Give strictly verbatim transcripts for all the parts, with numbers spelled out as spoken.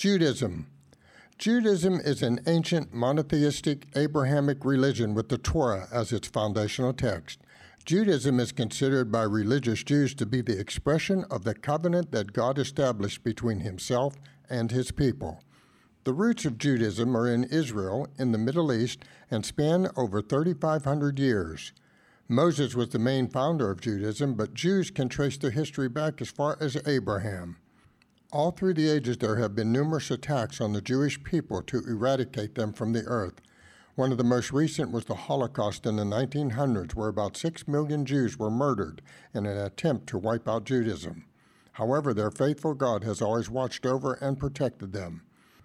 Judaism. Judaism is an ancient monotheistic Abrahamic religion with the Torah as its foundational text. Judaism is considered by religious Jews to be the expression of the covenant that God established between himself and his people. The roots of Judaism are in Israel, in the Middle East, and span over thirty-five hundred years. Moses was the main founder of Judaism, but Jews can trace their history back as far as Abraham. All through the ages there have been numerous attacks on the Jewish people to eradicate them from the earth. One of the most recent was the Holocaust in the nineteen hundreds, where about six million Jews were murdered in an attempt to wipe out Judaism. However, their faithful God has always watched over and protected them.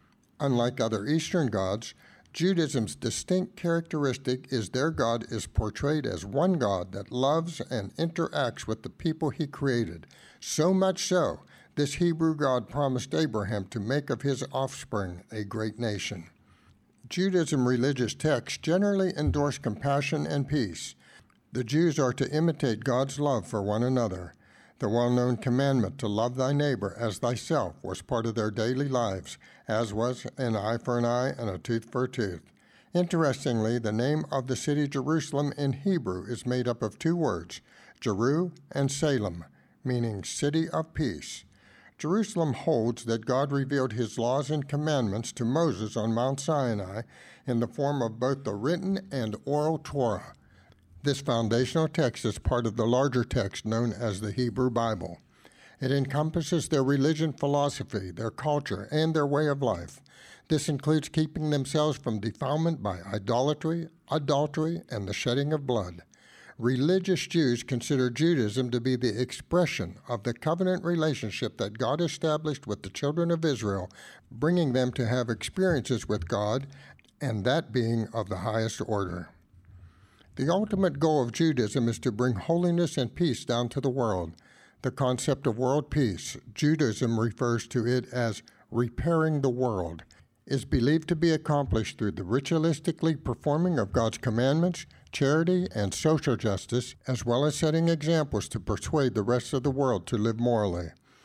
Unlike other Eastern gods, Judaism's distinct characteristic is their God is portrayed as one God that loves and interacts with the people he created. So much so, this Hebrew God promised Abraham to make of his offspring a great nation. Judaism religious texts generally endorse compassion and peace. The Jews are to imitate God's love for one another. The well-known commandment to love thy neighbor as thyself was part of their daily lives, as was an eye for an eye and a tooth for a tooth. Interestingly, the name of the city Jerusalem in Hebrew is made up of two words, Jeru and Salem, meaning city of peace. Jerusalem holds that God revealed his laws and commandments to Moses on Mount Sinai in the form of both the written and oral Torah. This foundational text is part of the larger text known as the Hebrew Bible. It encompasses their religion philosophy, their culture, and their way of life. This includes keeping themselves from defilement by idolatry, adultery, and the shedding of blood. Religious Jews consider Judaism to be the expression of the covenant relationship that God established with the children of Israel, bringing them to have experiences with God, and that being of the highest order. The ultimate goal of Judaism is to bring holiness and peace down to the world. The concept of world peace, Judaism refers to it as repairing the world, is believed to be accomplished through the ritualistically performing of God's commandments, charity, and social justice, as well as setting examples to persuade the rest of the world to live morally.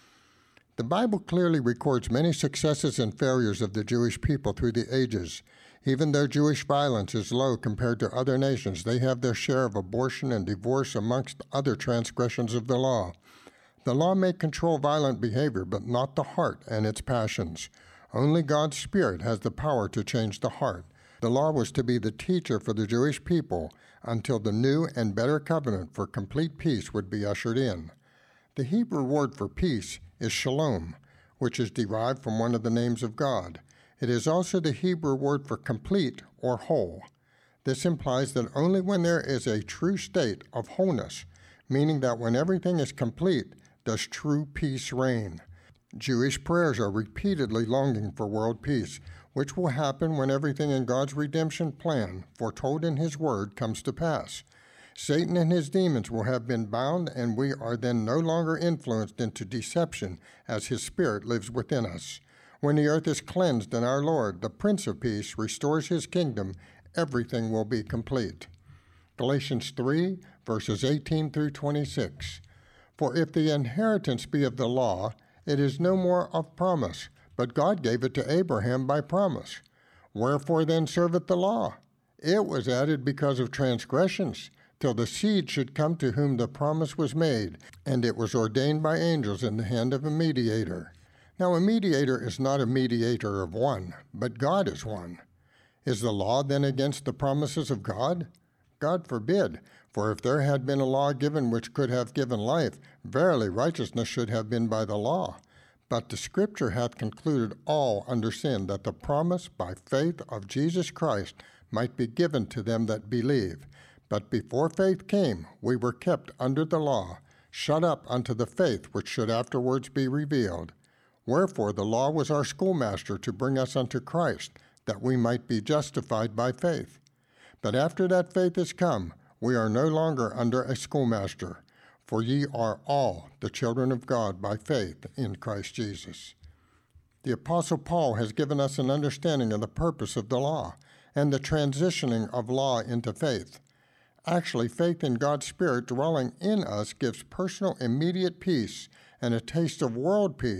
The Bible clearly records many successes and failures of the Jewish people through the ages. Even though Jewish violence is low compared to other nations, they have their share of abortion and divorce amongst other transgressions of the law. The law may control violent behavior, but not the heart and its passions. Only God's Spirit has the power to change the heart. The law was to be the teacher for the Jewish people until the new and better covenant for complete peace would be ushered in. The Hebrew word for peace is shalom, which is derived from one of the names of God. It is also the Hebrew word for complete or whole. This implies that only when there is a true state of wholeness, meaning that when everything is complete, does true peace reign. Jewish prayers are repeatedly longing for world peace, which will happen when everything in God's redemption plan, foretold in his word, comes to pass. Satan and his demons will have been bound, and we are then no longer influenced into deception as his Spirit lives within us. When the earth is cleansed and our Lord, the Prince of Peace, restores his kingdom, everything will be complete. Galatians three, verses eighteen through twenty-six. For if the inheritance be of the law, it is no more of promise, but God gave it to Abraham by promise. Wherefore then serveth the law? It was added because of transgressions, till the seed should come to whom the promise was made, and it was ordained by angels in the hand of a mediator. Now a mediator is not a mediator of one, but God is one. Is the law then against the promises of God? God forbid, for if there had been a law given which could have given life, verily righteousness should have been by the law. But the Scripture hath concluded all under sin, that the promise by faith of Jesus Christ might be given to them that believe. But before faith came, we were kept under the law, shut up unto the faith which should afterwards be revealed. Wherefore the law was our schoolmaster to bring us unto Christ, that we might be justified by faith. But after that faith is come, we are no longer under a schoolmaster, for ye are all the children of God by faith in Christ Jesus. The Apostle Paul has given us an understanding of the purpose of the law and the transitioning of law into faith. Actually, faith in God's Spirit dwelling in us gives personal immediate peace and a taste of world peace,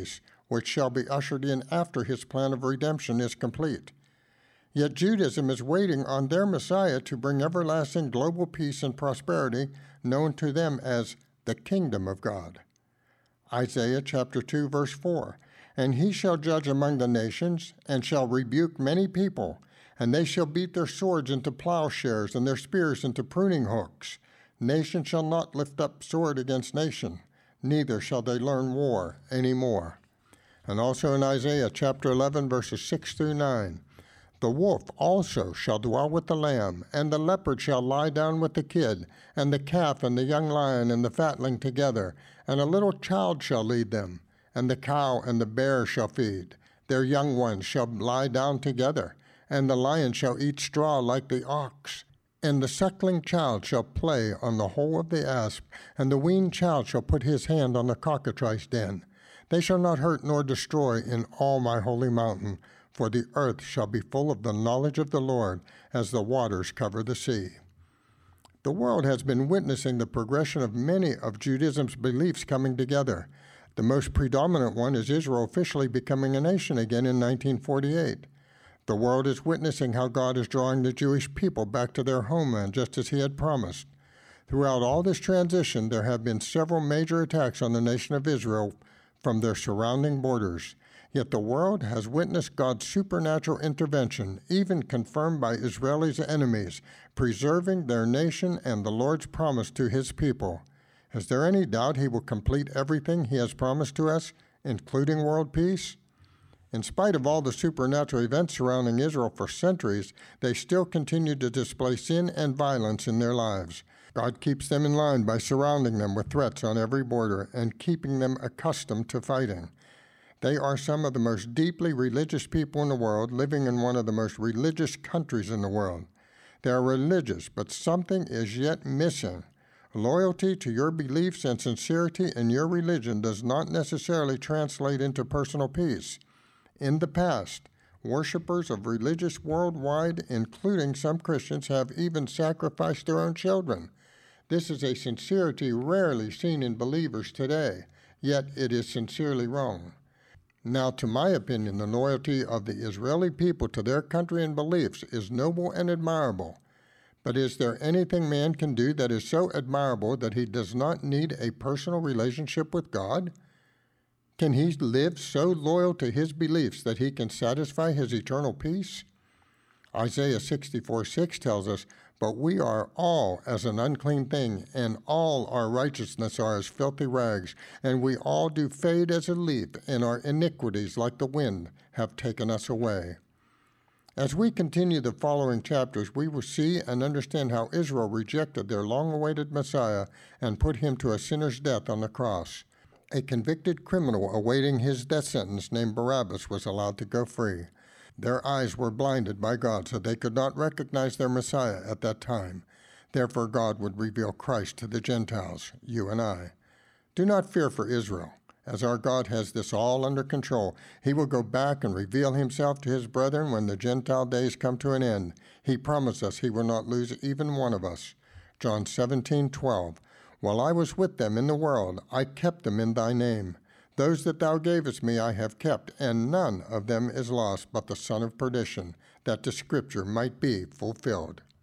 which shall be ushered in after his plan of redemption is complete. Yet Judaism is waiting on their Messiah to bring everlasting global peace and prosperity, known to them as the kingdom of God. Isaiah chapter two, verse four, "And he shall judge among the nations, and shall rebuke many people, and they shall beat their swords into plowshares, and their spears into pruning hooks. Nation shall not lift up sword against nation, neither shall they learn war any more." And also in Isaiah chapter eleven, verses six through nine, "The wolf also shall dwell with the lamb, and the leopard shall lie down with the kid, and the calf and the young lion and the fatling together, and a little child shall lead them, and the cow and the bear shall feed. Their young ones shall lie down together, and the lion shall eat straw like the ox. And the suckling child shall play on the hole of the asp, and the weaned child shall put his hand on the cockatrice den. They shall not hurt nor destroy in all my holy mountain, for the earth shall be full of the knowledge of the Lord as the waters cover the sea." The world has been witnessing the progression of many of Judaism's beliefs coming together. The most predominant one is Israel officially becoming a nation again in nineteen forty-eight. The world is witnessing how God is drawing the Jewish people back to their homeland just as he had promised. Throughout all this transition, there have been several major attacks on the nation of Israel from their surrounding borders. Yet the world has witnessed God's supernatural intervention, even confirmed by Israelis' enemies, preserving their nation and the Lord's promise to his people. Is there any doubt he will complete everything he has promised to us, including world peace? In spite of all the supernatural events surrounding Israel for centuries, they still continue to display sin and violence in their lives. God keeps them in line by surrounding them with threats on every border and keeping them accustomed to fighting. They are some of the most deeply religious people in the world, living in one of the most religious countries in the world. They are religious, but something is yet missing. Loyalty to your beliefs and sincerity in your religion does not necessarily translate into personal peace. In the past, worshipers of religious worldwide, including some Christians, have even sacrificed their own children. This is a sincerity rarely seen in believers today, yet it is sincerely wrong. Now, to my opinion, the loyalty of the Israeli people to their country and beliefs is noble and admirable. But is there anything man can do that is so admirable that he does not need a personal relationship with God? Can he live so loyal to his beliefs that he can satisfy his eternal peace? Isaiah sixty-four six tells us, "But we are all as an unclean thing, and all our righteousness are as filthy rags, and we all do fade as a leaf, and our iniquities, like the wind, have taken us away." As we continue the following chapters, we will see and understand how Israel rejected their long-awaited Messiah and put him to a sinner's death on the cross. A convicted criminal awaiting his death sentence named Barabbas was allowed to go free. Their eyes were blinded by God, so they could not recognize their Messiah at that time. Therefore God would reveal Christ to the Gentiles, you and I. Do not fear for Israel, as our God has this all under control. He will go back and reveal himself to his brethren when the Gentile days come to an end. He promised us he will not lose even one of us. John seventeen twelve. "While I was with them in the world, I kept them in thy name. Those that thou gavest me I have kept, and none of them is lost but the son of perdition, that the scripture might be fulfilled."